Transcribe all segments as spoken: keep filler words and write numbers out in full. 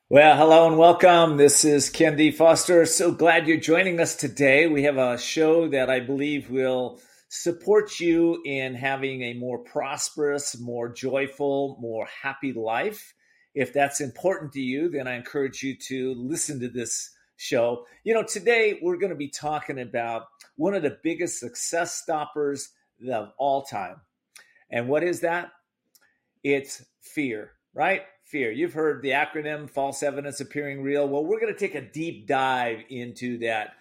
Well, hello and welcome. This is Ken D. Foster. So glad you're joining us today. We have a show that I believe will support you in having a more prosperous, more joyful, more happy life. If that's important to you, then I encourage you to listen to this show. You know, today we're going to be talking about one of the biggest success stoppers of all time. And what is that? It's fear, right? Fear. You've heard the acronym false evidence appearing real. Well, we're going to take a deep dive into that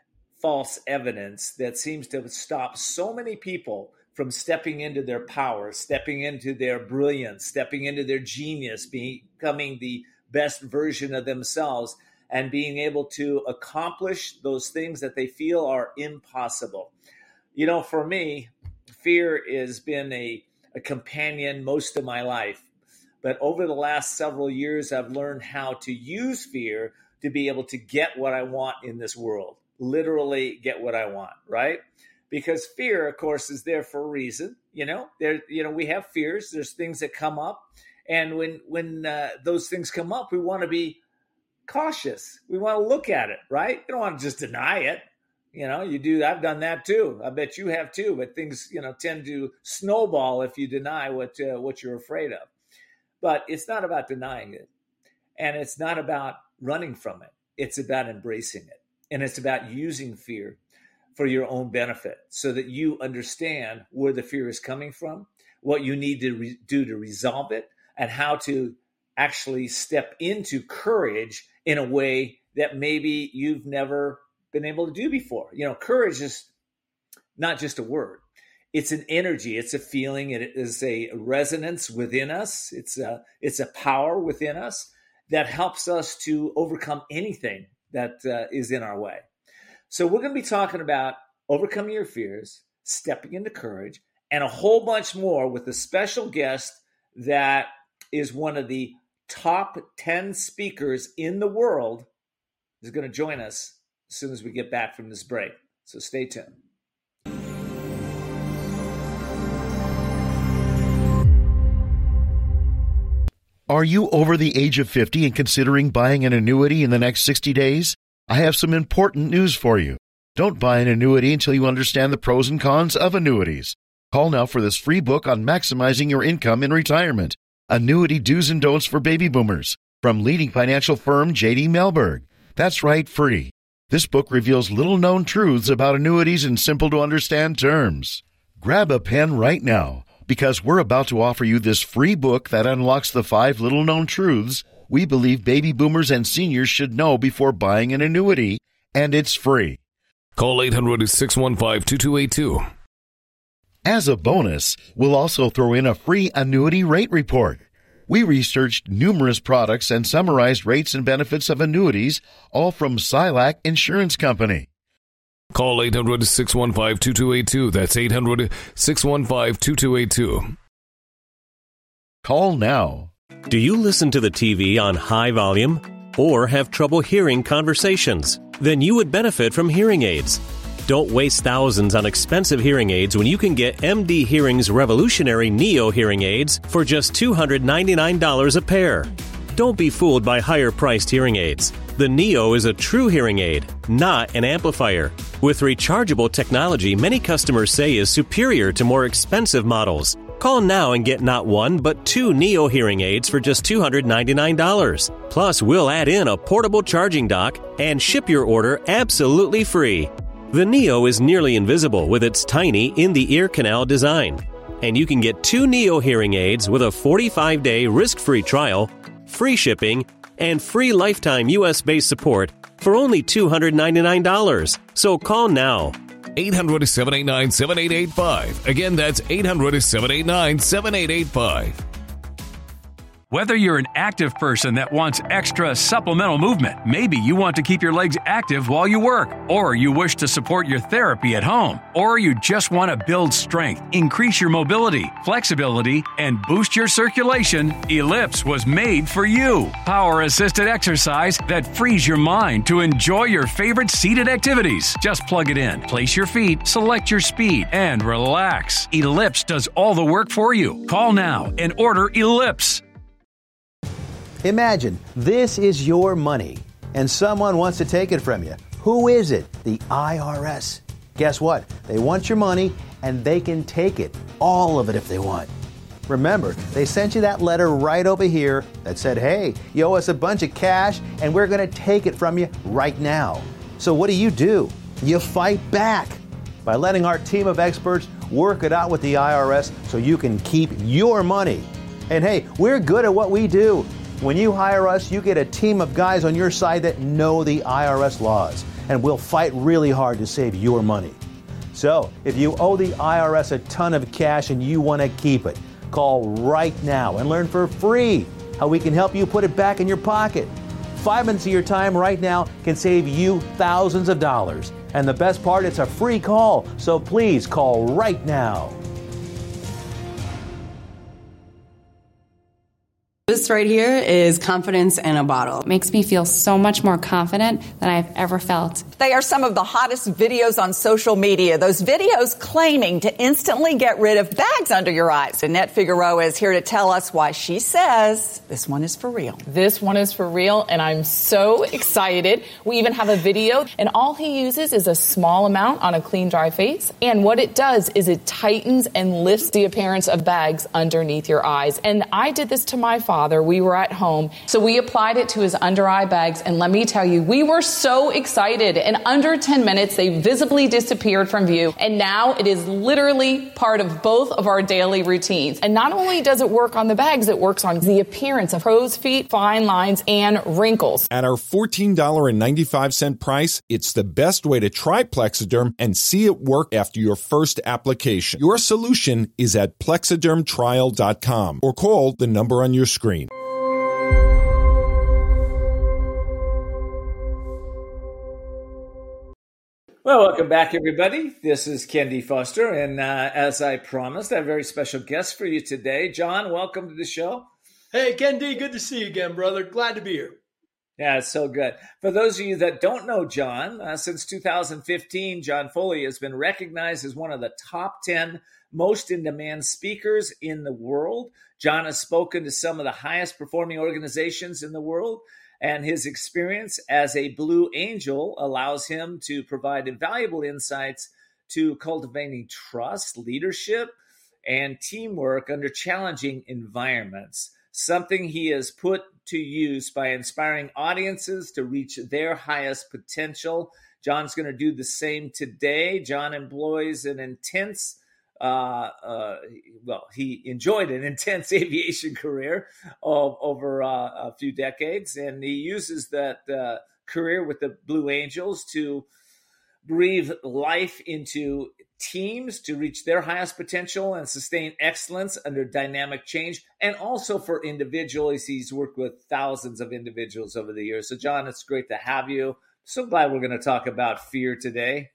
false evidence that seems to stop so many people from stepping into their power, stepping into their brilliance, stepping into their genius, becoming the best version of themselves, and being able to accomplish those things that they feel are impossible. You know, for me, fear has been a, a companion most of my life. But over the last several years, I've learned how to use fear to be able to get what I want in this world, literally get what I want, right? Because fear, of course, is there for a reason. You know, there, you know, we have fears. There's things that come up. And when, when uh, those things come up, we want to be cautious. We want to look at it, right? You don't want to just deny it. You know, you do. I've done that too. I bet you have too. But things, you know, tend to snowball if you deny what uh, what you're afraid of. But it's not about denying it, and it's not about running from it. It's about embracing it, and it's about using fear for your own benefit so that you understand where the fear is coming from, what you need to re- do to resolve it, and how to actually step into courage in a way that maybe you've never been able to do before. You know, courage is not just a word. It's an energy. It's a feeling. It is a resonance within us. It's a, it's a power within us that helps us to overcome anything that uh, is in our way. So we're going to be talking about overcoming your fears, stepping into courage, and a whole bunch more with a special guest that is one of the top ten speakers in the world is going to join us as soon as we get back from this break. So stay tuned. Are you over the age of fifty and considering buying an annuity in the next sixty days? I have some important news for you. Don't buy an annuity until you understand the pros and cons of annuities. Call now for this free book on maximizing your income in retirement. Annuity Do's and Don'ts for Baby Boomers from leading financial firm J D Mellberg. That's right, free. This book reveals little-known truths about annuities in simple-to-understand terms. Grab a pen right now, because we're about to offer you this free book that unlocks the five little-known truths we believe baby boomers and seniors should know before buying an annuity, and it's free. Call eight hundred, six one five, two two eight two. As a bonus, we'll also throw in a free annuity rate report. We researched numerous products and summarized rates and benefits of annuities, all from Silac Insurance Company. Call eight hundred, six one five, two two eight two. That's eight hundred, six one five, two two eight two. Call now. Do you listen to the T V on high volume or have trouble hearing conversations? Then you would benefit from hearing aids. Don't waste thousands on expensive hearing aids when you can get M D Hearing's revolutionary Neo hearing aids for just two hundred ninety-nine dollars a pair. Don't be fooled by higher-priced hearing aids. The Neo is a true hearing aid, not an amplifier. With rechargeable technology many customers say is superior to more expensive models. Call now and get not one, but two Neo hearing aids for just two hundred ninety-nine dollars. Plus, we'll add in a portable charging dock and ship your order absolutely free. The Neo is nearly invisible with its tiny in-the-ear canal design. And you can get two Neo hearing aids with a forty-five day risk-free trial, free shipping, and free lifetime U S-based support for only two hundred ninety-nine dollars. So call now. eight hundred, seven eight nine, seven eight eight five. Again, that's eight hundred, seven eight nine, seven eight eight five. Whether you're an active person that wants extra supplemental movement, maybe you want to keep your legs active while you work, or you wish to support your therapy at home, or you just want to build strength, increase your mobility, flexibility, and boost your circulation, Ellipse was made for you. Power-assisted exercise that frees your mind to enjoy your favorite seated activities. Just plug it in, place your feet, select your speed, and relax. Ellipse does all the work for you. Call now and order Ellipse. Imagine this is your money and someone wants to take it from you. Who is it? The I R S. Guess what? They want your money and they can take it, all of it if they want. Remember, they sent you that letter right over here that said, hey, you owe us a bunch of cash and we're going to take it from you right now. So what do you do? You fight back by letting our team of experts work it out with the I R S so you can keep your money. And hey, we're good at what we do. When you hire us, you get a team of guys on your side that know the I R S laws, and we'll fight really hard to save your money. So, if you owe the I R S a ton of cash and you want to keep it, call right now and learn for free how we can help you put it back in your pocket. Five minutes of your time right now can save you thousands of dollars. And the best part, it's a free call, so please call right now. This right here is confidence in a bottle. It makes me feel so much more confident than I've ever felt. They are some of the hottest videos on social media. Those videos claiming to instantly get rid of bags under your eyes. Annette Figueroa is here to tell us why she says this one is for real. This one is for real, and I'm so excited. We even have a video, and all he uses is a small amount on a clean, dry face. And what it does is it tightens and lifts the appearance of bags underneath your eyes. And I did this to my father. We were at home, so we applied it to his under eye bags, and let me tell you, we were so excited. In under ten minutes, they visibly disappeared from view, and now it is literally part of both of our daily routines. And not only does it work on the bags, it works on the appearance of crow's feet, fine lines, and wrinkles. At our fourteen dollars and ninety-five cents price, it's the best way to try Plexiderm and see it work after your first application. Your solution is at plexiderm trial dot com or call the number on your screen. Well, welcome back, everybody. This is Ken D. Foster, and uh, as I promised, I have a very special guest for you today. John, welcome to the show. Hey, Ken D., good to see you again, brother. Glad to be here. Yeah, it's so good. For those of you that don't know John, uh, since two thousand fifteen, John Foley has been recognized as one of the top ten most in-demand speakers in the world. John has spoken to some of the highest performing organizations in the world, and his experience as a Blue Angel allows him to provide invaluable insights to cultivating trust, leadership, and teamwork under challenging environments, something he has put to use by inspiring audiences to reach their highest potential. John's going to do the same today. John employs an intense Uh, uh, well, he enjoyed an intense aviation career of, over uh, a few decades, and he uses that uh, career with the Blue Angels to breathe life into teams to reach their highest potential and sustain excellence under dynamic change, and also for individuals. He's worked with thousands of individuals over the years. So, John, it's great to have you. So glad we're going to talk about fear today.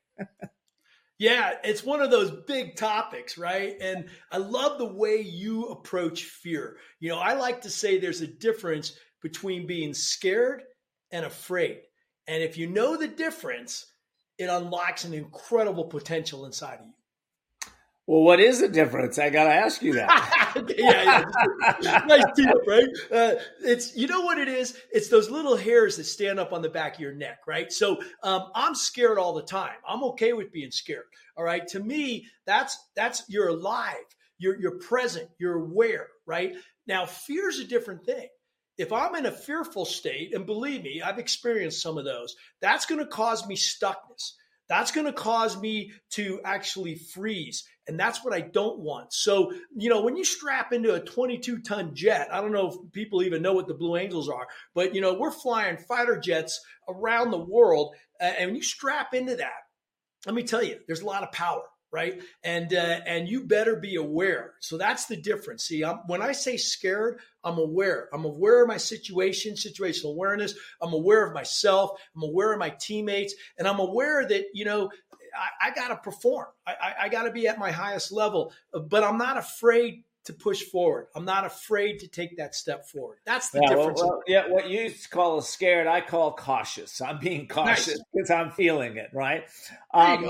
Yeah, it's one of those big topics, right? And I love the way you approach fear. You know, I like to say there's a difference between being scared and afraid. And if you know the difference, it unlocks an incredible potential inside of you. Well, what is the difference? I got to ask you that. yeah, yeah. Nice tee up, right? Uh, it's, you know what it is? It's those little hairs that stand up on the back of your neck, right? So um, I'm scared all the time. I'm okay with being scared. All right. To me, that's, that's, you're alive. You're, you're present. You're aware, right? Now, fear is a different thing. If I'm in a fearful state, and believe me, I've experienced some of those, that's going to cause me stuckness. That's going to cause me to actually freeze. And that's what I don't want. So, you know, when you strap into a twenty-two ton jet, I don't know if people even know what the Blue Angels are, but, you know, we're flying fighter jets around the world. Uh, and when you strap into that, let me tell you, there's a lot of power, right? And uh, and you better be aware. So that's the difference. See, I'm, when I say scared, I'm aware. I'm aware of my situation, situational awareness. I'm aware of myself. I'm aware of my teammates. And I'm aware that, you know, I, I got to perform. I, I, I got to be at my highest level. But I'm not afraid to push forward. I'm not afraid to take that step forward. That's the yeah, difference. Well, well, yeah, what you call scared, I call cautious. I'm being cautious because nice. I'm feeling it, right? Um, there you go.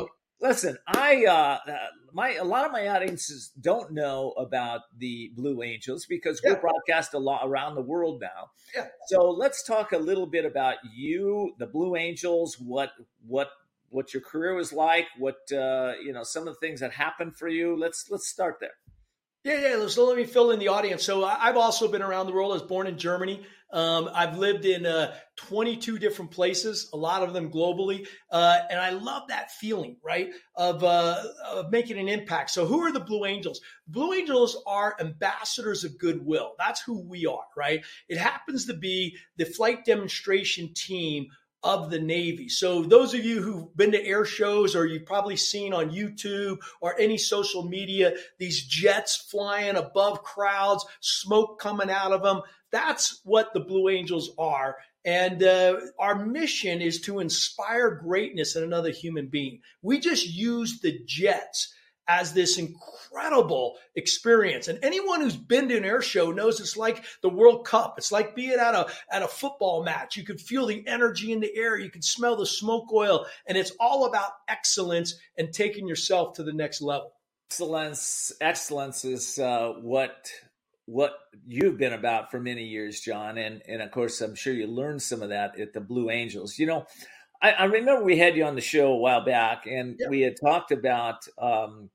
listen, I uh, my a lot of my audiences don't know about the Blue Angels because yeah. we're broadcast a lot around the world now. Yeah. So let's talk a little bit about you, the Blue Angels, what what what your career was like, what uh, you know, some of the things that happened for you. Let's let's start there. Yeah, yeah. So let me fill in the audience. So I've also been around the world. I was born in Germany. Um, I've lived in uh, twenty-two different places, a lot of them globally. Uh, and I love that feeling, right, of, uh, of making an impact. So who are the Blue Angels? Blue Angels are ambassadors of goodwill. That's who we are, right? It happens to be the flight demonstration team of the Navy. So those of you who've been to air shows, or you've probably seen on YouTube or any social media, these jets flying above crowds, smoke coming out of them, that's what the Blue Angels are. And uh, our mission is to inspire greatness in another human being. We just use the jets as this incredible experience. And anyone who's been to an air show knows it's like the World Cup. It's like being at a, at a football match. You can feel the energy in the air. You can smell the smoke oil. And it's all about excellence and taking yourself to the next level. Excellence, excellence is uh, what what you've been about for many years, John. And, and of course, I'm sure you learned some of that at the Blue Angels. You know, I, I remember we had you on the show a while back, and yeah. we had talked about um,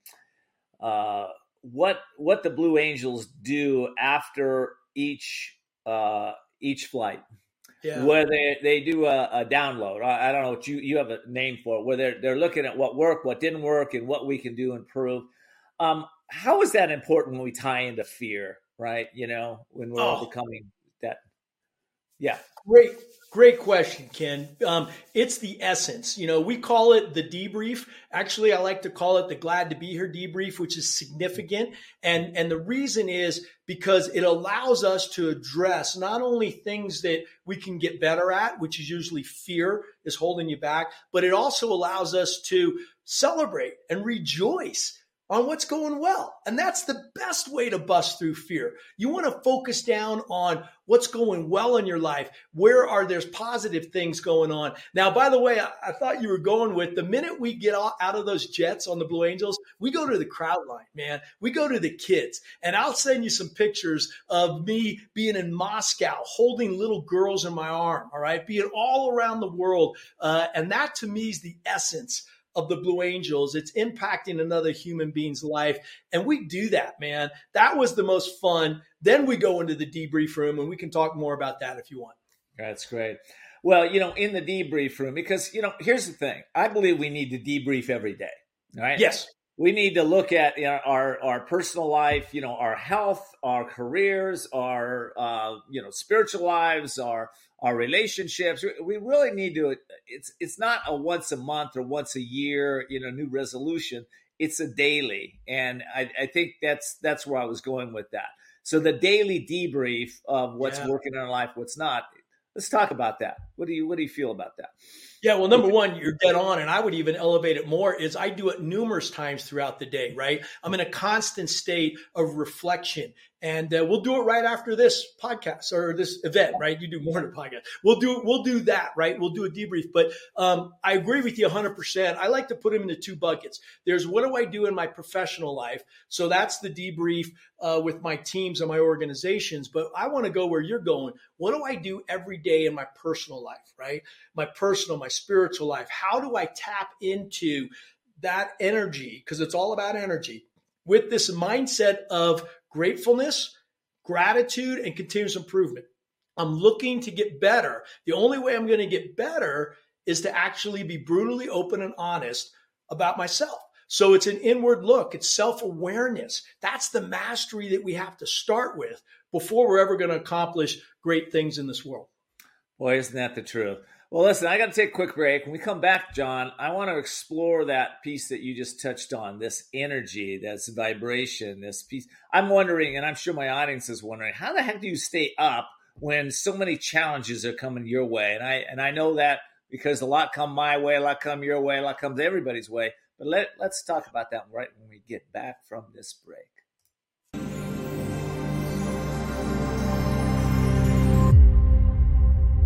uh, what what the Blue Angels do after each uh, each flight, yeah. where they, they do a, a download. I, I don't know what you you have a name for it, where they're they're looking at what worked, what didn't work, and what we can do to improve. Um, how is that important when we tie into fear, right? You know, when we're oh. overcoming that. Yeah. Great, great question, Ken. Um, it's the essence. You know, we call it the debrief. Actually, I like to call it the glad to be here debrief, which is significant. And, and the reason is because it allows us to address not only things that we can get better at, which is usually fear is holding you back, but it also allows us to celebrate and rejoice on what's going well. And that's the best way to bust through fear. You want to focus down on what's going well in your life. Where are there's positive things going on? Now, by the way, I, I thought you were going with the minute we get out of those jets on the Blue Angels, we go to the crowd line, man. We go to the kids. And I'll send you some pictures of me being in Moscow, holding little girls in my arm, all right, being all around the world. Uh, and that to me is the essence of the Blue Angels. It's impacting another human being's life. And we do that, man. That was the most fun. Then we go into the debrief room, and we can talk more about that if you want. That's great. Well, you know, in the debrief room, because, you know, here's the thing. I believe we need to debrief every day, right? Yes. We need to look at, you know, our, our personal life, you know, our health, our careers, our, uh, you know, spiritual lives, our our relationships. We really need to, it's it's not a once a month or once a year, you know, new resolution. It's a daily. And I, I think that's that's where I was going with that. So the daily debrief of what's yeah. working in our life, what's not. Let's talk about that. What do you what do you feel about that? Yeah, well, number one, you're dead on, and I would even elevate it more, is I do it numerous times throughout the day, right? I'm in a constant state of reflection, and uh, we'll do it right after this podcast or this event, right? You do more than a podcast. We'll do we'll do that, right? We'll do a debrief. But um, I agree with you one hundred percent. I like to put them into two buckets. There's what do I do in my professional life? So that's the debrief uh, with my teams and my organizations. But I want to go where you're going. What do I do every day in my personal life, right? My personal, my spiritual life. How do I tap into that energy? Because it's all about energy with this mindset of gratefulness, gratitude, and continuous improvement. I'm looking to get better. The only way I'm going to get better is to actually be brutally open and honest about myself. So it's an inward look. It's self-awareness. That's the mastery that we have to start with before we're ever going to accomplish great things in this world. Boy, isn't that the truth? Well, listen, I got to take a quick break. When we come back, John, I want to explore that piece that you just touched on, this energy, this vibration, this piece. I'm wondering, and I'm sure my audience is wondering, how the heck do you stay up when so many challenges are coming your way? And I and I know that because a lot come my way, a lot come your way, a lot comes everybody's way. But let, let's talk about that right when we get back from this break.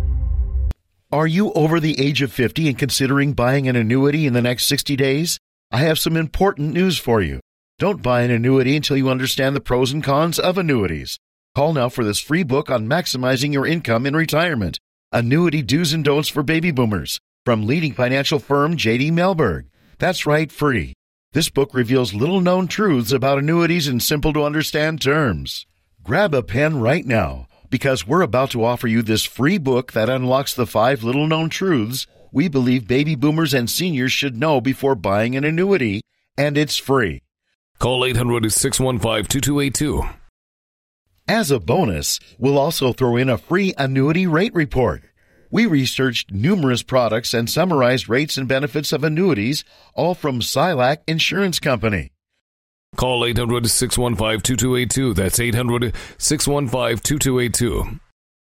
Are you over the age of fifty and considering buying an annuity in the next sixty days? I have some important news for you. Don't buy an annuity until you understand the pros and cons of annuities. Call now for this free book on maximizing your income in retirement. Annuity Do's and Don'ts for Baby Boomers from leading financial firm J D Mellberg. That's right, free. This book reveals little-known truths about annuities in simple-to-understand terms. Grab a pen right now, because we're about to offer you this free book that unlocks the five little-known truths we believe baby boomers and seniors should know before buying an annuity, and it's free. Call eight hundred, six one five, two two eight two. As a bonus, we'll also throw in a free annuity rate report. We researched numerous products and summarized rates and benefits of annuities, all from Silac Insurance Company. Call eight hundred, six one five, two two eight two. That's eight hundred, six one five, two two eight two.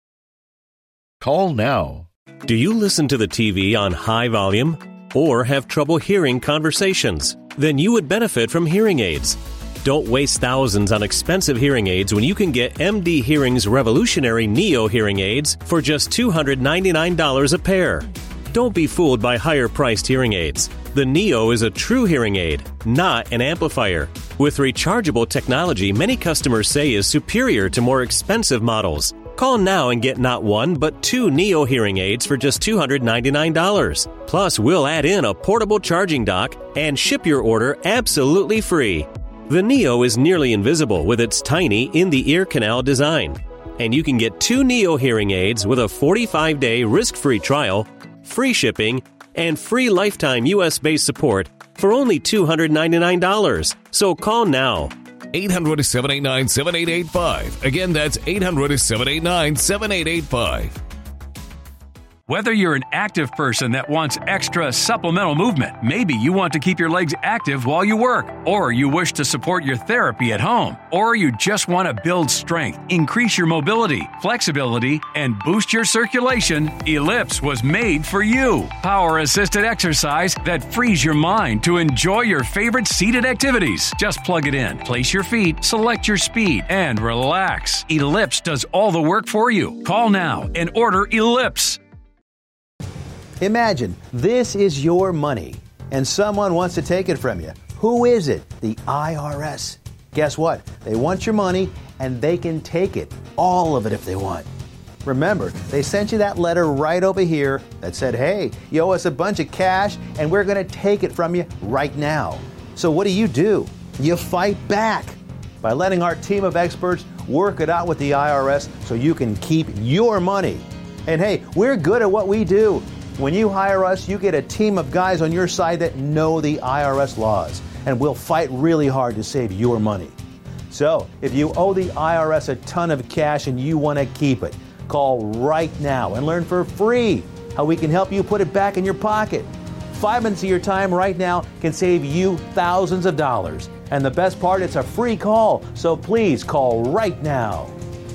Call now. Do you listen to the T V on high volume or have trouble hearing conversations? Then you would benefit from hearing aids. Don't waste thousands on expensive hearing aids when you can get M D Hearing's revolutionary Neo hearing aids for just two hundred ninety-nine dollars a pair. Don't be fooled by higher-priced hearing aids. The Neo is a true hearing aid, not an amplifier. With rechargeable technology many customers say is superior to more expensive models. Call now and get not one, but two Neo hearing aids for just two hundred ninety-nine dollars. Plus, we'll add in a portable charging dock and ship your order absolutely free. The Neo is nearly invisible with its tiny in-the-ear canal design. And you can get two Neo hearing aids with a forty-five day risk-free trial, free shipping, and free lifetime U S-based support for only two hundred ninety-nine dollars. So call now. eight hundred, seven eight nine, seven eight eight five. Again, that's eight hundred, seven eight nine, seven eight eight five. Whether you're an active person that wants extra supplemental movement, maybe you want to keep your legs active while you work, or you wish to support your therapy at home, or you just want to build strength, increase your mobility, flexibility, and boost your circulation, Ellipse was made for you. Power-assisted exercise that frees your mind to enjoy your favorite seated activities. Just plug it in, place your feet, select your speed, and relax. Ellipse does all the work for you. Call now and order Ellipse. Imagine this is your money and someone wants to take it from you. Who is it? The I R S. Guess what? They want your money and they can take it, all of it if they want. Remember, they sent you that letter right over here that said, hey, you owe us a bunch of cash and we're going to take it from you right now. So what do you do? You fight back by letting our team of experts work it out with the I R S so you can keep your money. And hey, we're good at what we do. When you hire us, you get a team of guys on your side that know the I R S laws, and we'll fight really hard to save your money. So, if you owe the I R S a ton of cash and you want to keep it, call right now and learn for free how we can help you put it back in your pocket. Five minutes of your time right now can save you thousands of dollars. And the best part, it's a free call, so please call right now.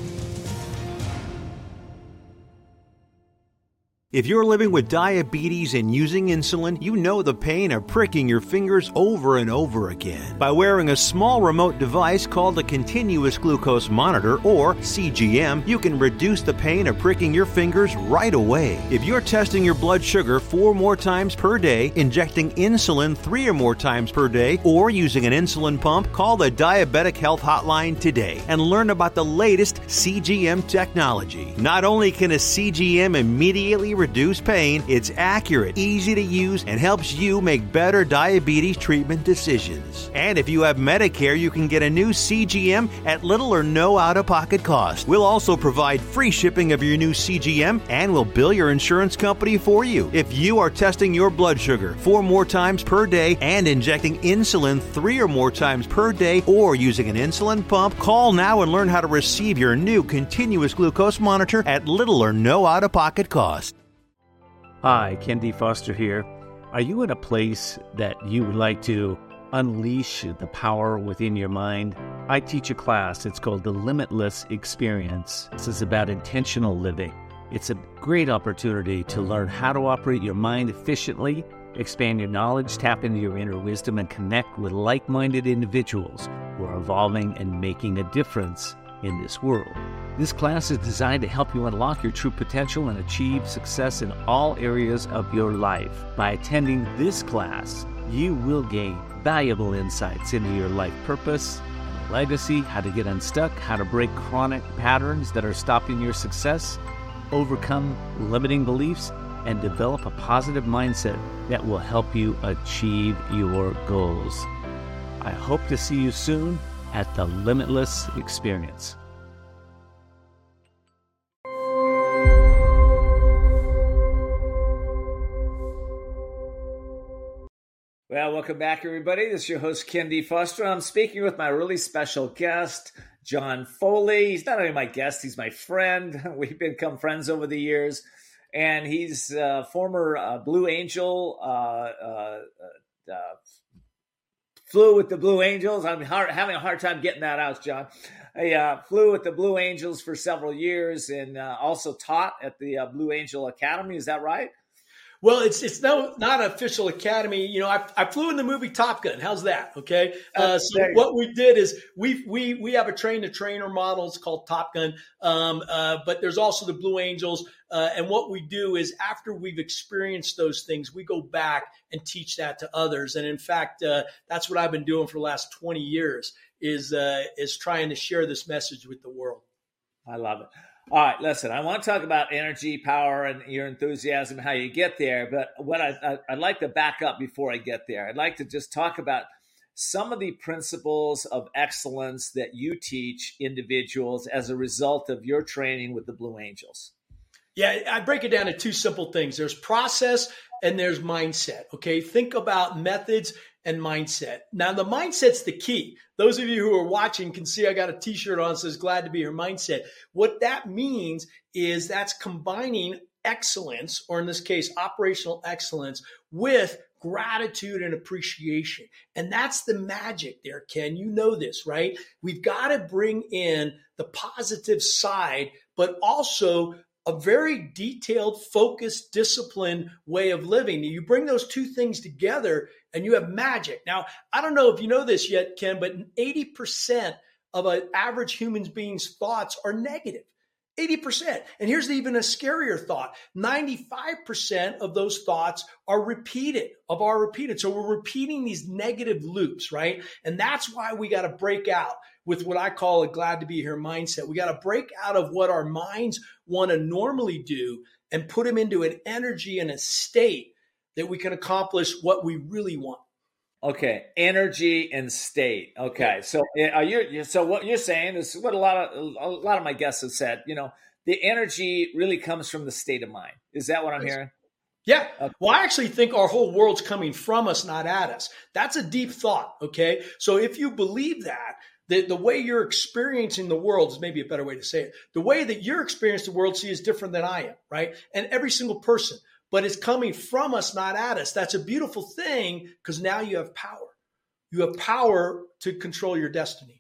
If you're living with diabetes and using insulin, you know the pain of pricking your fingers over and over again. By wearing a small remote device called a continuous glucose monitor, or C G M, you can reduce the pain of pricking your fingers right away. If you're testing your blood sugar four more times per day, injecting insulin three or more times per day, or using an insulin pump, call the Diabetic Health Hotline today and learn about the latest C G M technology. Not only can a C G M immediately reduce pain, it's accurate, easy to use, and helps you make better diabetes treatment decisions. And if you have Medicare, you can get a new C G M at little or no out-of-pocket cost. We'll also provide free shipping of your new C G M, and we'll bill your insurance company for you. If you are testing your blood sugar four more times per day and injecting insulin three or more times per day, or using an insulin pump, call now and learn how to receive your new continuous glucose monitor at little or no out-of-pocket cost. Hi, Ken D. Foster here. Are you in a place that you would like to unleash the power within your mind? I teach a class. It's called The Limitless Experience. This is about intentional living. It's a great opportunity to learn how to operate your mind efficiently, expand your knowledge, tap into your inner wisdom, and connect with like-minded individuals who are evolving and making a difference in this world. This class is designed to help you unlock your true potential and achieve success in all areas of your life. By attending this class, You will gain valuable insights into your life purpose, legacy, how to get unstuck, how to break chronic patterns that are stopping your success, overcome limiting beliefs, and develop a positive mindset that will help you achieve your goals. I hope to see you soon at the Limitless Experience. Well, welcome back, everybody. This is your host, Ken D. Foster. I'm speaking with my really special guest, John Foley. He's not only my guest, he's my friend. We've become friends over the years. And he's a former uh, Blue Angel, uh, uh, uh, flew with the Blue Angels. I'm hard, having a hard time getting that out, John. I uh, flew with the Blue Angels for several years and uh, also taught at the uh, Blue Angel Academy. Is that right? Well, it's it's no not an official academy. You know, I, I flew in the movie Top Gun. How's that? Okay. Uh, so what we did is we we we have a train the trainer model. It's called Top Gun. Um, uh, but there's also the Blue Angels. Uh, and what we do is after we've experienced those things, we go back and teach that to others. And in fact, uh, that's what I've been doing for the last twenty years is uh, is trying to share this message with the world. I love it. All right, listen, I want to talk about energy, power, and your enthusiasm, how you get there. But what I, I, I'd like to back up before I get there. I'd like to just talk about some of the principles of excellence that you teach individuals as a result of your training with the Blue Angels. Yeah, I break it down to two simple things. There's process and there's mindset. Okay, think about methods and mindset. Now, the mindset's the key. Those of you who are watching can see I got a t-shirt on that says glad to be here mindset. What that means is that's combining excellence, or in this case, operational excellence, with gratitude and appreciation. And that's the magic there, Ken. You know this, right? We've got to bring in the positive side, but also a very detailed, focused, disciplined way of living. You bring those two things together and you have magic. Now, I don't know if you know this yet, Ken, but eighty percent of an average human being's thoughts are negative. eighty percent. And here's even a scarier thought. ninety-five percent of those thoughts are repeated, of our repeated. So we're repeating these negative loops, right? And that's why we got to break out with what I call a glad to be here mindset. We got to break out of what our minds want to normally do and put them into an energy and a state that we can accomplish what we really want. Okay, energy and state. Okay, so are you? So what you're saying is what a lot of a lot of my guests have said. You know, the energy really comes from the state of mind. Is that what I'm hearing? Yeah. Well, I actually think our whole world's coming from us, not at us. That's a deep thought. Okay, so if you believe that. The, the way you're experiencing the world is maybe a better way to say it. The way that you're experiencing the world, see, is different than I am, right? And every single person, but it's coming from us, not at us. That's a beautiful thing because now you have power. You have power to control your destiny.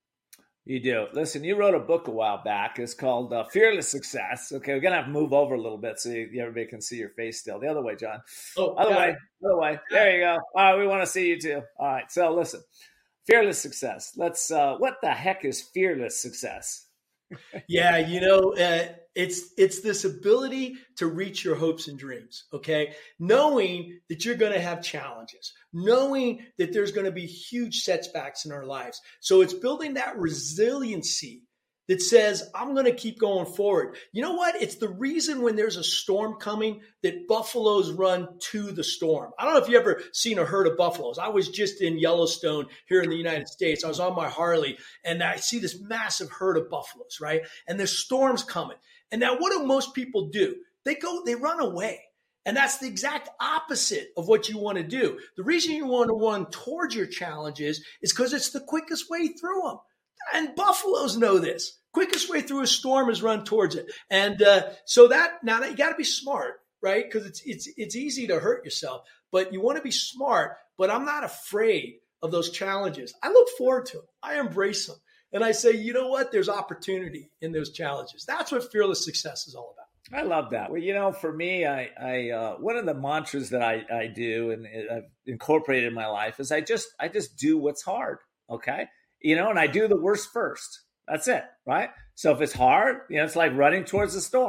You do. Listen, you wrote a book a while back. It's called uh, Fearless Success. Okay, we're going to have to move over a little bit so you, everybody can see your face still. The other way, John. Oh, other way. Other way. There you go. All right, we want to see you too. All right, so listen. Fearless success. Let's, uh, what the heck is fearless success? Yeah, you know, uh, it's it's this ability to reach your hopes and dreams, okay? Knowing that you're going to have challenges, knowing that there's going to be huge setbacks in our lives. So it's building that resiliency that says, I'm going to keep going forward. You know what? It's the reason when there's a storm coming that buffaloes run to the storm. I don't know if you ever seen a herd of buffaloes. I was just in Yellowstone here in the United States. I was on my Harley and I see this massive herd of buffaloes, right? And there's storms coming. And now what do most people do? They go, they run away. And that's the exact opposite of what you want to do. The reason you want to run towards your challenges is because it's the quickest way through them. And buffaloes know this. Quickest way through a storm is run towards it. And uh, so that now that you got to be smart, right? Because it's it's it's easy to hurt yourself, but you want to be smart. But I'm not afraid of those challenges. I look forward to them. I embrace them, and I say, you know what? There's opportunity in those challenges. That's what fearless success is all about. I love that. Well, you know, for me, I, I uh, one of the mantras that I, I do and I've incorporated in my life is I just I just do what's hard. Okay, you know, and I do the worst first. That's it, right? So if it's hard, you know, it's like running towards the storm.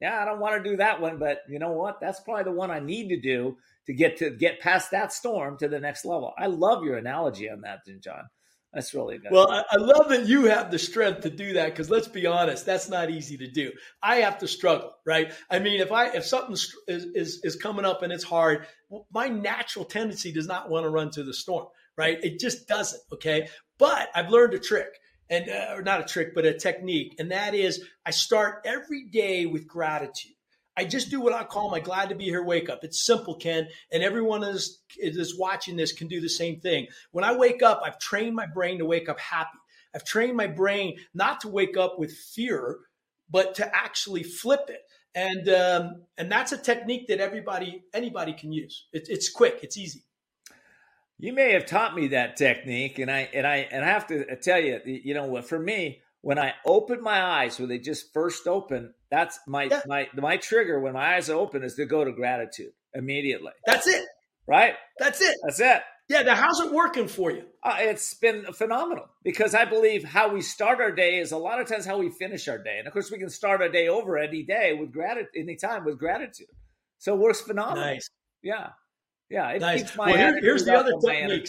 yeah, I don't want to do that one, but you know what? That's probably the one I need to do to get to get past that storm to the next level. I love your analogy on that, John. That's really good. Well, I, I love that you have the strength to do that, because let's be honest, that's not easy to do. I have to struggle, right? I mean, if I if something is, is, is coming up and it's hard, my natural tendency does not want to run to the storm, right? It just doesn't, okay? But I've learned a trick. And uh, or not a trick, but a technique. And that is, I start every day with gratitude. I just do what I call my glad to be here wake up. It's simple, Ken. And everyone is, is watching this can do the same thing. When I wake up, I've trained my brain to wake up happy. I've trained my brain not to wake up with fear, but to actually flip it. And um, and that's a technique that everybody, anybody can use. It, it's quick. It's easy. You may have taught me that technique, and I and I and I have to tell you, you know, for me, when I open my eyes, when they just first open, that's my yeah. my my trigger. When my eyes are open, is to go to gratitude immediately. That's it, right? That's it. That's it. Yeah. Now, how's it working for you? Uh, it's been phenomenal, because I believe how we start our day is a lot of times how we finish our day, and of course, we can start our day over any day with gratitude, any time with gratitude. So it works phenomenal. Nice. Yeah. Yeah, it nice. keeps my well, here, here's the other technique.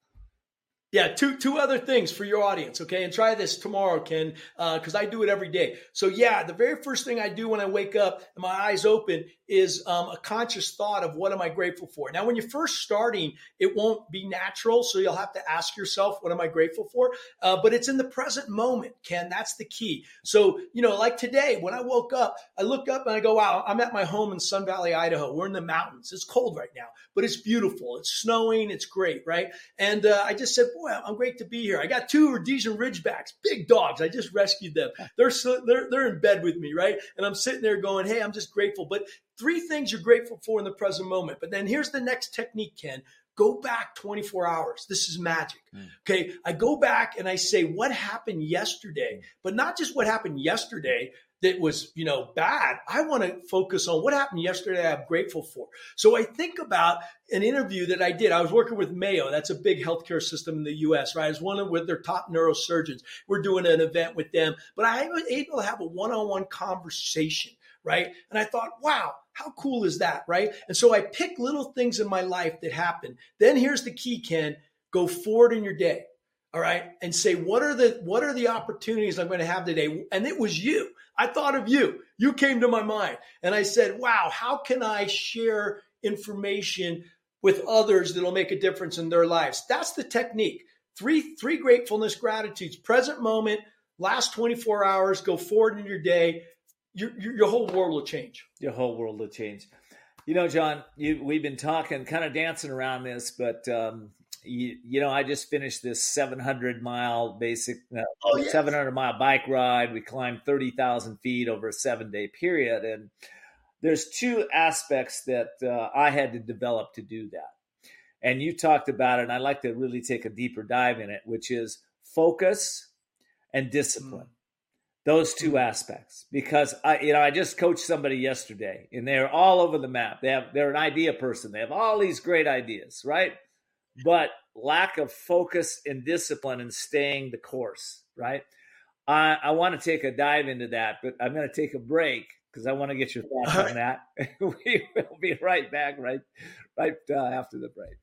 Yeah, two two other things for your audience, okay? And try this tomorrow, Ken, because uh, I do it every day. So yeah, the very first thing I do when I wake up and my eyes open is um, a conscious thought of what am I grateful for. Now, when you're first starting, it won't be natural, so you'll have to ask yourself, what am I grateful for? Uh, but it's in the present moment, Ken. That's the key. So, you know, like today, when I woke up, I look up and I go, wow, I'm at my home in Sun Valley, Idaho. We're in the mountains. It's cold right now, but it's beautiful. It's snowing. It's great, right? And uh, I just said, boy, I'm great to be here. I got two Rhodesian Ridgebacks, big dogs. I just rescued them. They're, they're, they're in bed with me, right? And I'm sitting there going, hey, I'm just grateful. But three things you're grateful for in the present moment. But then here's the next technique, Ken. Go back twenty-four hours. This is magic. Mm. Okay. I go back and I say, what happened yesterday? But not just what happened yesterday that was, you know, bad. I want to focus on what happened yesterday I'm grateful for. So I think about an interview that I did. I was working with Mayo. That's a big healthcare system in the U S, right? I was one of with their top neurosurgeons. We're doing an event with them, but I was able to have a one-on-one conversation, right? And I thought, wow, how cool is that, right? And so I pick little things in my life that happen. Then here's the key, Ken. Go forward in your day. All right. And say, what are the, what are the opportunities I'm going to have today? And it was you. I thought of you. You came to my mind. And I said, wow, how can I share information with others that'll make a difference in their lives? That's the technique. Three, three gratefulness, gratitudes, present moment, last twenty-four hours, go forward in your day. Your, your, your whole world will change. Your whole world will change. You know, John, you, we've been talking, kind of dancing around this, but, um, You, you know, I just finished this seven hundred mile basic, uh, oh, yes. seven hundred mile bike ride. We climbed thirty thousand feet over a seven day period. And there's two aspects that uh, I had to develop to do that. And you talked about it, and I'd like to really take a deeper dive in it, which is focus and discipline. Mm. Those two mm. aspects, because I, you know, I just coached somebody yesterday, and they're all over the map. They have, they're an idea person. They have all these great ideas, right? But lack of focus and discipline and staying the course, right? I, I want to take a dive into that, but I'm going to take a break because I want to get your thoughts on that. We will be right back right, right uh, after the break.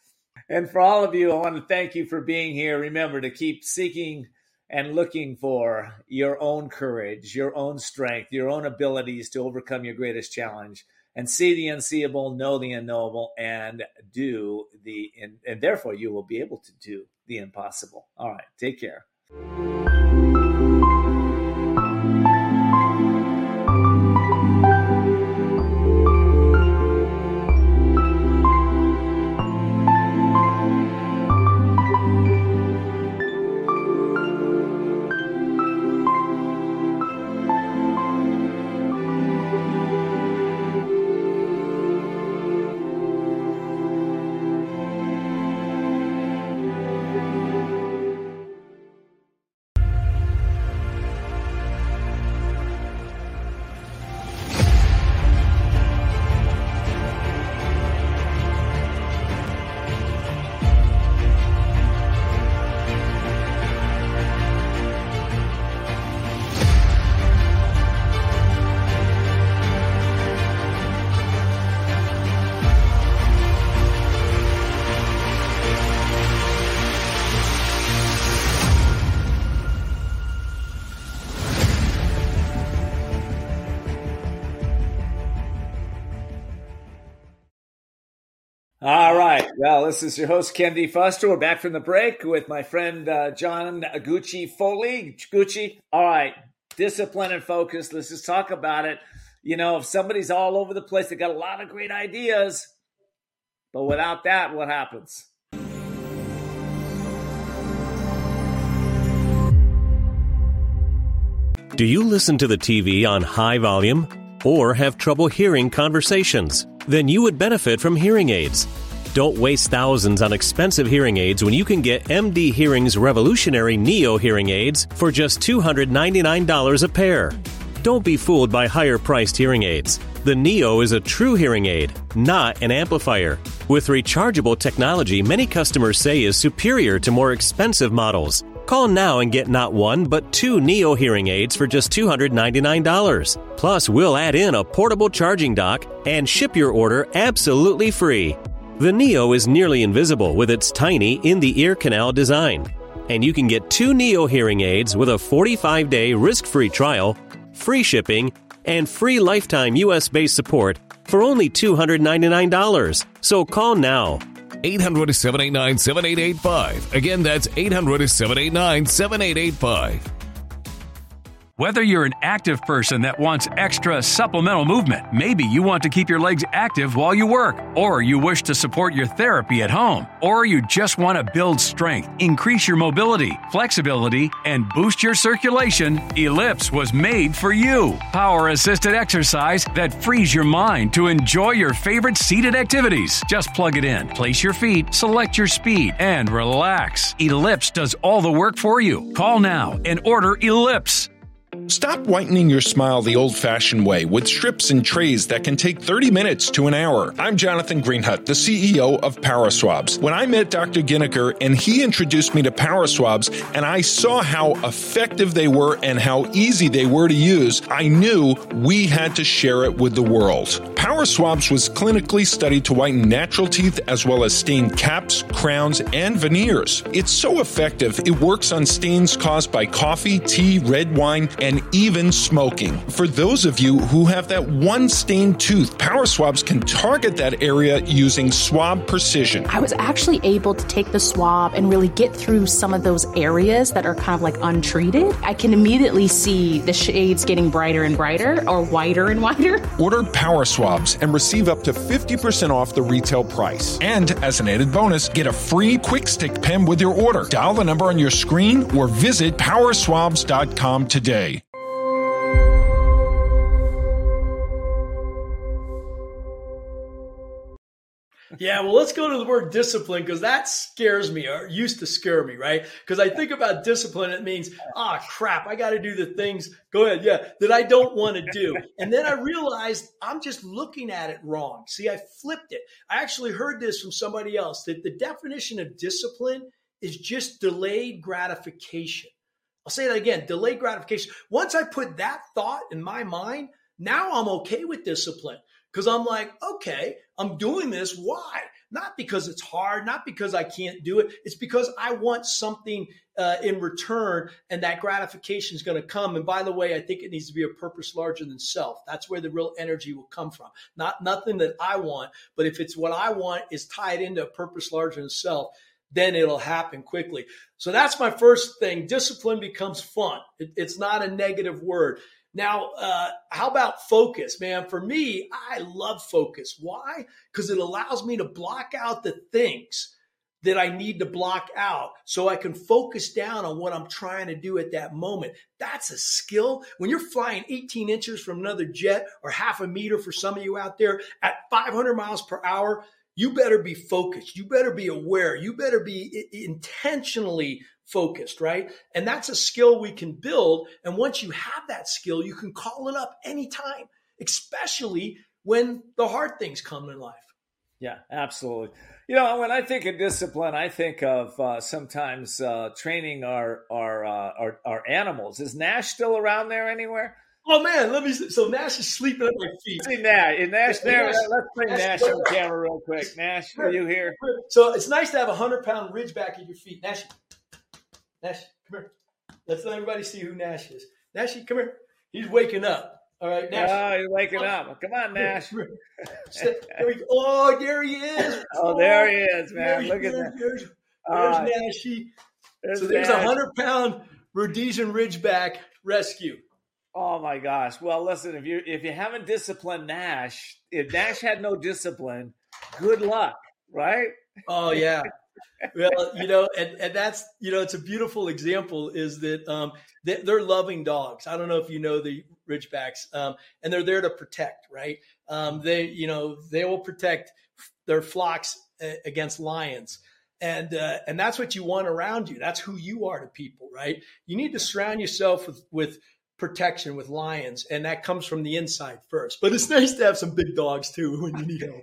And for all of you, I want to thank you for being here. Remember to keep seeking and looking for your own courage, your own strength, your own abilities to overcome your greatest challenge. And see the unseeable, know the unknowable, and do the, and, and therefore you will be able to do the impossible. All right, take care. Well, this is your host, Ken D. Foster. We're back from the break with my friend uh, John Gucci Foley. Gucci, all right, discipline and focus. Let's just talk about it. You know, if somebody's all over the place, they got a lot of great ideas, but without that, what happens? Do you listen to the T V on high volume or have trouble hearing conversations? Then you would benefit from hearing aids. Don't waste thousands on expensive hearing aids when you can get M D Hearing's revolutionary Neo hearing aids for just two hundred ninety-nine dollars a pair. Don't be fooled by higher-priced hearing aids. The Neo is a true hearing aid, not an amplifier. With rechargeable technology many customers say is superior to more expensive models. Call now and get not one, but two Neo hearing aids for just two hundred ninety-nine dollars. Plus, we'll add in a portable charging dock and ship your order absolutely free. The Neo is nearly invisible with its tiny in-the-ear canal design. And you can get two Neo hearing aids with a forty-five day risk-free trial, free shipping, and free lifetime U S-based support for only two hundred ninety-nine dollars. So call now. eight hundred, seven eight nine, seven eight eight five. Again, that's eight hundred, seven eight nine, seven eight eight five. Whether you're an active person that wants extra supplemental movement, maybe you want to keep your legs active while you work, or you wish to support your therapy at home, or you just want to build strength, increase your mobility, flexibility, and boost your circulation, Ellipse was made for you. Power-assisted exercise that frees your mind to enjoy your favorite seated activities. Just plug it in, place your feet, select your speed, and relax. Ellipse does all the work for you. Call now and order Ellipse. Stop whitening your smile the old-fashioned way with strips and trays that can take thirty minutes to an hour. I'm Jonathan Greenhut, the C E O of PowerSwabs. When I met Doctor Ginniker and he introduced me to PowerSwabs and I saw how effective they were and how easy they were to use, I knew we had to share it with the world. PowerSwabs was clinically studied to whiten natural teeth as well as stain caps, crowns, and veneers. It's so effective, it works on stains caused by coffee, tea, red wine, and even smoking. For those of you who have that one stained tooth, PowerSwabs can target that area using swab precision. I was actually able to take the swab and really get through some of those areas that are kind of like untreated. I can immediately see the shades getting brighter and brighter or whiter and whiter. Order PowerSwabs and receive up to fifty percent off the retail price. And as an added bonus, get a free quick stick pen with your order. Dial the number on your screen or visit power swabs dot com today. Yeah, well, let's go to the word discipline because that scares me or used to scare me, right? Because I think about discipline, it means, ah, oh, crap, I got to do the things, go ahead, yeah, that I don't want to do. And then I realized I'm just looking at it wrong. See, I flipped it. I actually heard this from somebody else, that the definition of discipline is just delayed gratification. I'll say that again, delayed gratification. Once I put that thought in my mind, now I'm okay with discipline. Because I'm like, okay, I'm doing this. Why? Not because it's hard, not because I can't do it. It's because I want something uh, in return, and that gratification is going to come. And by the way, I think it needs to be a purpose larger than self. That's where the real energy will come from. Not nothing that I want, but if it's what I want is tied into a purpose larger than self, then it'll happen quickly. So that's my first thing. Discipline becomes fun. It, it's not a negative word. Now, uh, how about focus, man? For me, I love focus. Why? Because it allows me to block out the things that I need to block out so I can focus down on what I'm trying to do at that moment. That's a skill. When you're flying eighteen inches from another jet or half a meter for some of you out there at five hundred miles per hour, you better be focused. You better be aware. You better be intentionally focused, right? And that's a skill we can build. And once you have that skill, you can call it up anytime, especially when the hard things come in life. Yeah, absolutely. You know, when I think of discipline, I think of uh, sometimes uh, training our our, uh, our our animals. Is Nash still around there anywhere? Oh man, let me. So Nash is sleeping at my feet. See Nash, is Nash there? Nash, Let's bring Nash, Nash on camera real quick. Nash, are you here? So it's nice to have a hundred pound ridge back at your feet. Nash, Nash, come here. Let's let everybody see who Nash is. Nash, come here. He's waking up. All right, Nash. Oh, you're waking up. Come on, Nash. There we go. Oh, there he is. Oh, there he is, man. There's, Look at there's, that. There's, there's Uh, Nash. He, there's so there's a Nash. hundred-pound Rhodesian Ridgeback rescue. Oh my gosh. Well, listen, if you if you haven't disciplined Nash, if Nash had no discipline, good luck, right? Oh yeah. Well, you know, and, and that's, you know, it's a beautiful example is that um, they, they're loving dogs. I don't know if you know the Ridgebacks, um, and they're there to protect, right? Um, they, you know, they will protect their flocks uh, against lions. And uh, and that's what you want around you. That's who you are to people, right? You need to surround yourself with, with protection, with lions, and that comes from the inside first. But it's nice to have some big dogs too when you need help.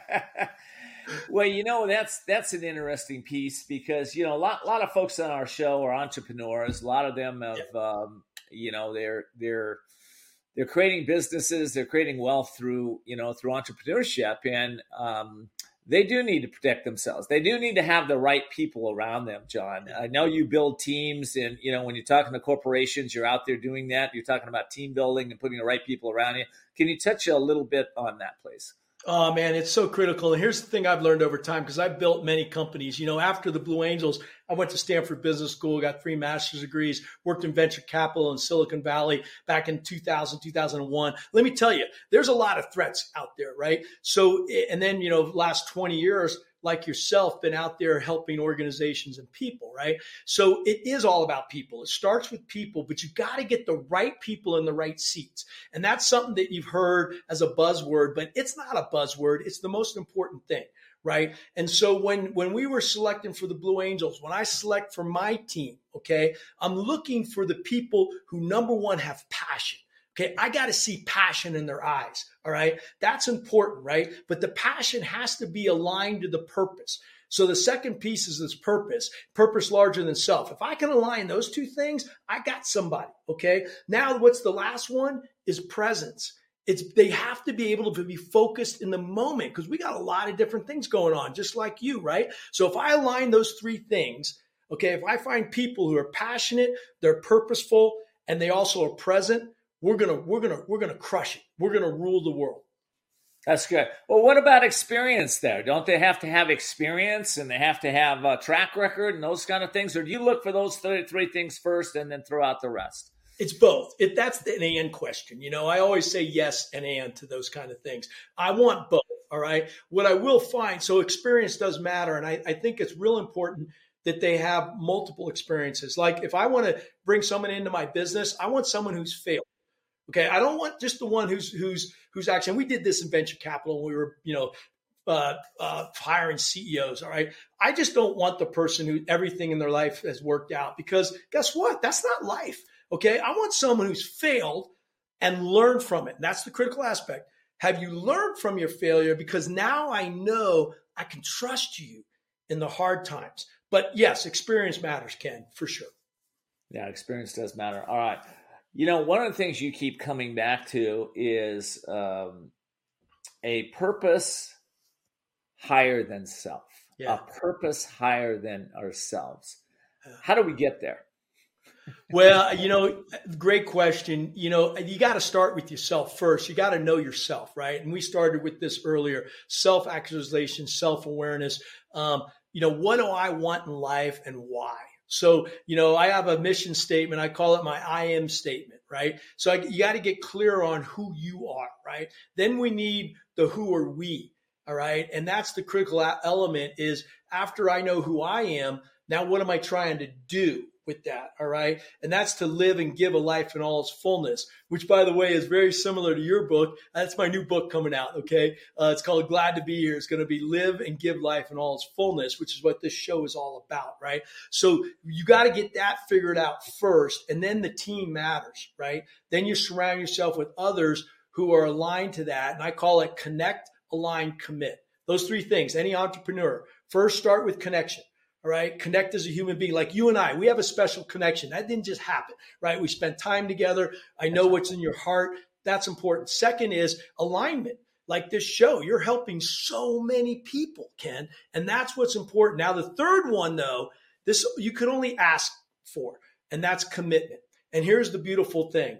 Well, you know, that's that's an interesting piece because, you know, a lot a lot of folks on our show are entrepreneurs. A lot of them have, yeah. um, you know, they're they're they're creating businesses, they're creating wealth through, you know, through entrepreneurship, and um, they do need to protect themselves. They do need to have the right people around them, John. I know you build teams, and, you know, when you're talking to corporations, you're out there doing that. You're talking about team building and putting the right people around you. Can you touch a little bit on that, please? Oh, man, it's so critical. And here's the thing I've learned over time, because I've built many companies. You know, after the Blue Angels, I went to Stanford Business School, got three master's degrees, worked in venture capital in Silicon Valley back in two thousand, two thousand one. Let me tell you, there's a lot of threats out there, right? So, and then, you know, last twenty years, like yourself, been out there helping organizations and people, right? So it is all about people. It starts with people, but you got to get the right people in the right seats. And that's something that you've heard as a buzzword, but it's not a buzzword. It's the most important thing, right? And so when, when we were selecting for the Blue Angels, when I select for my team, okay, I'm looking for the people who, number one, have passion. Okay, I got to see passion in their eyes, all right? That's important, right? But the passion has to be aligned to the purpose. So the second piece is this purpose, purpose larger than self. If I can align those two things, I got somebody, okay? Now, what's the last one is presence. It's they have to be able to be focused in the moment, because we got a lot of different things going on, just like you, right? So if I align those three things, okay, if I find people who are passionate, they're purposeful, and they also are present, We're gonna, we're gonna, we're gonna crush it. We're gonna rule the world. That's good. Well, what about experience there? Don't they have to have experience, and they have to have a track record and those kind of things? Or do you look for those three, three things first and then throw out the rest? It's both. It, that's an and question. You know, I always say yes and and to those kind of things. I want both. All right. What I will find, so experience does matter. And I, I think it's real important that they have multiple experiences. Like if I want to bring someone into my business, I want someone who's failed. Okay, I don't want just the one who's who's who's actually. And we did this in venture capital when we were, you know, uh, uh, hiring C E Os. All right, I just don't want the person who everything in their life has worked out, because guess what? That's not life. Okay, I want someone who's failed and learned from it. And that's the critical aspect. Have you learned from your failure? Because now I know I can trust you in the hard times. But yes, experience matters, Ken, for sure. Yeah, experience does matter. All right. You know, one of the things you keep coming back to is um, a purpose higher than self, yeah. a purpose higher than ourselves. How do we get there? Well, you know, great question. You know, you got to start with yourself first. You got to know yourself, right? And we started with this earlier, self-actualization, self-awareness. Um, you know, what do I want in life and why? So, you know, I have a mission statement. I call it my I am statement, right? So I, you got to get clear on who you are, right? Then we need the who are we, all right? And that's the critical element is after I know who I am, now what am I trying to do with that, all right? And that's to live and give a life in all its fullness, which, by the way, is very similar to your book. That's my new book coming out, okay? Uh, it's called Glad to Be Here. It's going to be Live and Give Life in all its fullness, which is what this show is all about, right? So you got to get that figured out first, and then the team matters, right? Then you surround yourself with others who are aligned to that, and I call it connect, align, commit. Those three things, any entrepreneur, first start with connection. All right. Connect as a human being, like you and I, we have a special connection. That didn't just happen, right? We spent time together. I know what's in your heart. That's important. Second is alignment. Like this show, you're helping so many people, Ken, and that's what's important. Now, the third one, though, this you could only ask for, and that's commitment. And here's the beautiful thing.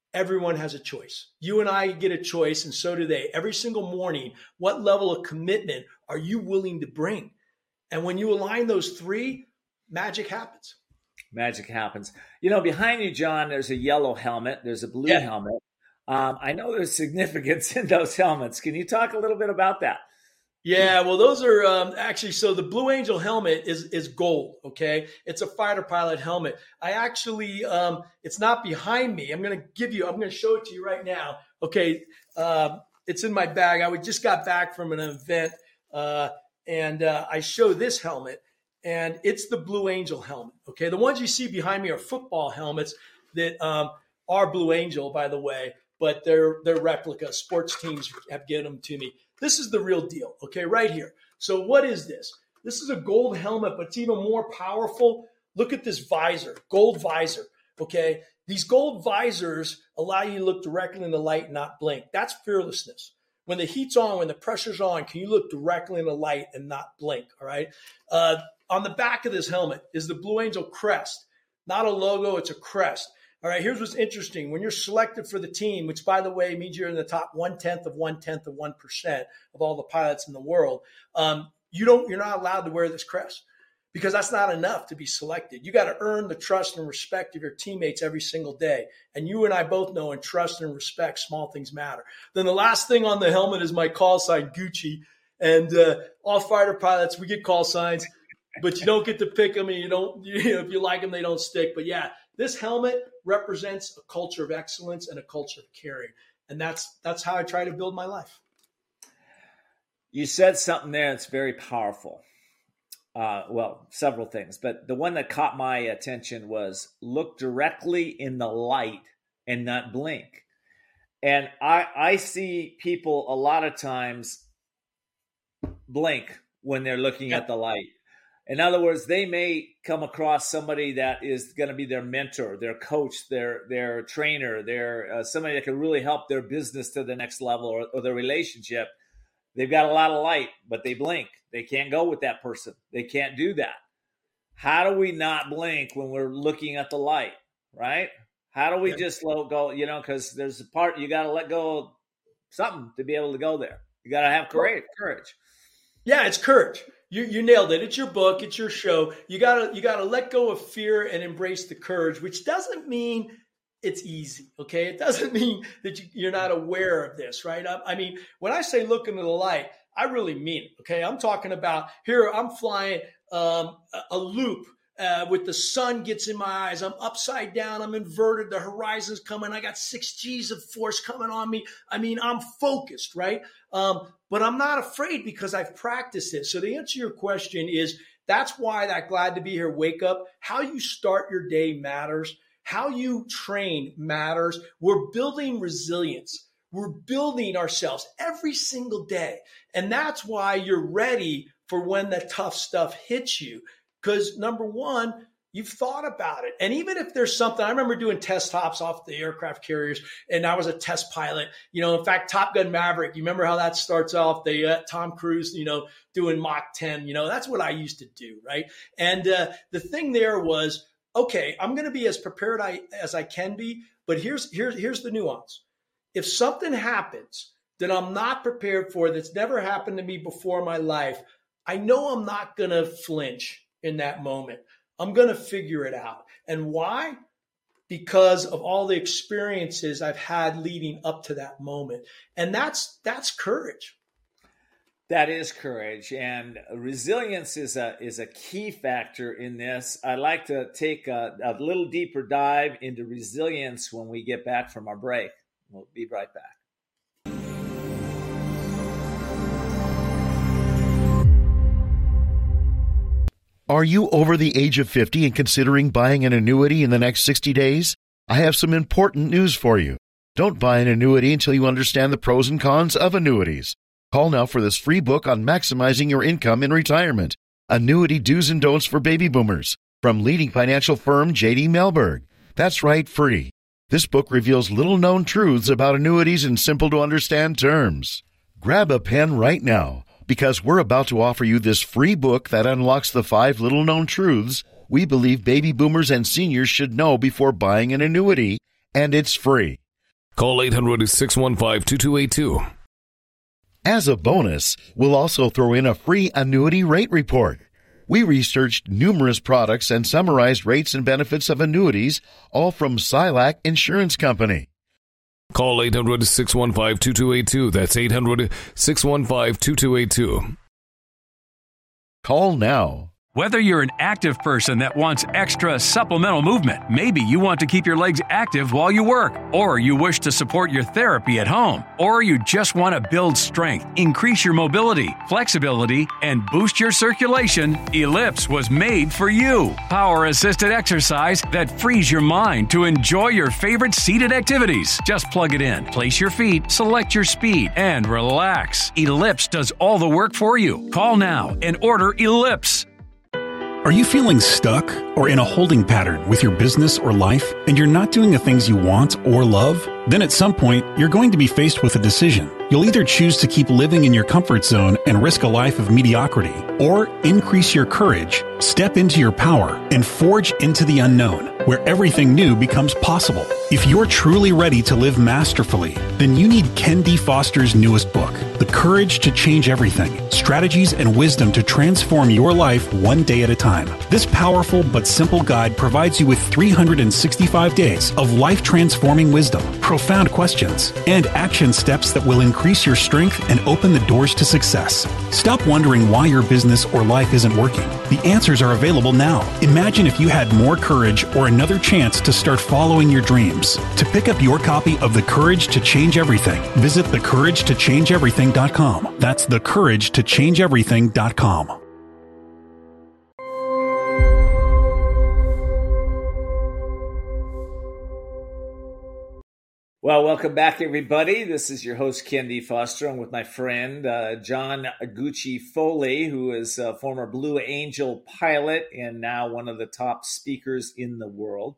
everyone has a choice. You and I get a choice, and so do they. Every single morning, what level of commitment are you willing to bring? And when you align those three, magic happens. Magic happens. You know, behind you, John, there's a yellow helmet. There's a blue Yeah. helmet. Um, I know there's significance in those helmets. Can you talk a little bit about that? Yeah, well, those are um, actually, so the Blue Angel helmet is is gold, okay? It's a fighter pilot helmet. I actually, um, it's not behind me. I'm going to give you, I'm going to show it to you right now. Okay, uh, it's in my bag. I just got back from an event, uh, and uh, I show this helmet, and it's the Blue Angel helmet, okay? The ones you see behind me are football helmets that um, are Blue Angel, by the way, but they're, they're replica. Sports teams have given them to me. This is the real deal, okay, right here. So what is this? This is a gold helmet, but it's even more powerful. Look at this visor, gold visor, okay? These gold visors allow you to look directly in the light and not blink. That's fearlessness. When the heat's on, when the pressure's on, can you look directly in the light and not blink, all right? Uh, on the back of this helmet is the Blue Angel crest. Not a logo, it's a crest. All right, here's what's interesting. When you're selected for the team, which, by the way, means you're in the top one-tenth of one-tenth of one percent of all the pilots in the world, um, you don't, you're not allowed to wear this crest because that's not enough to be selected. You got to earn the trust and respect of your teammates every single day. And you and I both know in trust and respect, small things matter. Then the last thing on the helmet is my call sign, Gucci. And uh, all fighter pilots, we get call signs, but you don't get to pick them, and you don't, you know, if you like them, they don't stick. But yeah, this helmet represents a culture of excellence and a culture of caring. And that's that's how I try to build my life. You said something there that's very powerful. Uh, well, several things, but the one that caught my attention was look directly in the light and not blink. And I, I see people a lot of times blink when they're looking at the light. In other words, they may come across somebody that is going to be their mentor, their coach, their their trainer, their uh, somebody that can really help their business to the next level or, or their relationship. They've got a lot of light, but they blink. They can't go with that person. They can't do that. How do we not blink when we're looking at the light, right? How do we yeah. just let go, you know, because there's a part you got to let go of something to be able to go there. You got to have courage. courage. Yeah, it's courage. You you nailed it. It's your book. It's your show. You gotta you gotta let go of fear and embrace the courage, which doesn't mean it's easy. Okay, it doesn't mean that you, you're not aware of this, right? I, I mean, when I say look into the light, I really mean it. Okay, I'm talking about here. I'm flying um, a, a loop. Uh, with the sun gets in my eyes, I'm upside down, I'm inverted, the horizon's coming, I got six G's of force coming on me. I mean, I'm focused, right? Um, but I'm not afraid because I've practiced it. So to answer your question is, that's why that glad to be here wake up, how you start your day matters, how you train matters. We're building resilience. We're building ourselves every single day. And that's why you're ready for when the tough stuff hits you. Because number one, you've thought about it. And even if there's something, I remember doing test hops off the aircraft carriers, and I was a test pilot. You know, in fact, Top Gun Maverick, you remember how that starts off? They, uh, Tom Cruise, you know, doing Mach ten, you know, that's what I used to do, right? And uh, the thing there was, okay, I'm going to be as prepared I, as I can be, but here's, here's, here's the nuance. If something happens that I'm not prepared for, that's never happened to me before in my life, I know I'm not going to flinch in that moment. I'm going to figure it out. And why? Because of all the experiences I've had leading up to that moment. And that's that's courage. That is courage. And resilience is a is a key factor in this. I'd like to take a, a little deeper dive into resilience when we get back from our break. We'll be right back. Are you over the age of fifty and considering buying an annuity in the next sixty days? I have some important news for you. Don't buy an annuity until you understand the pros and cons of annuities. Call now for this free book on maximizing your income in retirement. Annuity Do's and Don'ts for Baby Boomers from leading financial firm J D Mellberg. That's right, free. This book reveals little-known truths about annuities in simple-to-understand terms. Grab a pen right now, because we're about to offer you this free book that unlocks the five little-known truths we believe baby boomers and seniors should know before buying an annuity, and it's free. Call eight hundred, six one five, two two eight two. As a bonus, we'll also throw in a free annuity rate report. We researched numerous products and summarized rates and benefits of annuities, all from Silac Insurance Company. Call eight hundred, six one five, two two eight two. That's eight hundred, six one five, two two eight two. Call now. Whether you're an active person that wants extra supplemental movement, maybe you want to keep your legs active while you work, or you wish to support your therapy at home, or you just want to build strength, increase your mobility, flexibility, and boost your circulation, Ellipse was made for you. Power-assisted exercise that frees your mind to enjoy your favorite seated activities. Just plug it in, place your feet, select your speed, and relax. Ellipse does all the work for you. Call now and order Ellipse. Are you feeling stuck or in a holding pattern with your business or life and you're not doing the things you want or love? Then at some point, you're going to be faced with a decision. You'll either choose to keep living in your comfort zone and risk a life of mediocrity, or increase your courage, step into your power, and forge into the unknown, where everything new becomes possible. If you're truly ready to live masterfully, then you need Ken D. Foster's newest book, The Courage to Change Everything, Strategies and Wisdom to Transform Your Life One Day at a Time. This powerful but simple guide provides you with three hundred sixty-five days of life-transforming wisdom, profound questions, and action steps that will increase your strength and open the doors to success. Stop wondering why your business or life isn't working. The answers are available now. Imagine if you had more courage or another chance to start following your dreams. To pick up your copy of The Courage to Change Everything, visit the courage to change everything dot com. That's the courage to change everything dot com. Well, welcome back, everybody. This is your host, Ken D. Foster. I'm with my friend, uh, John Gucci Foley, who is a former Blue Angel pilot and now one of the top speakers in the world.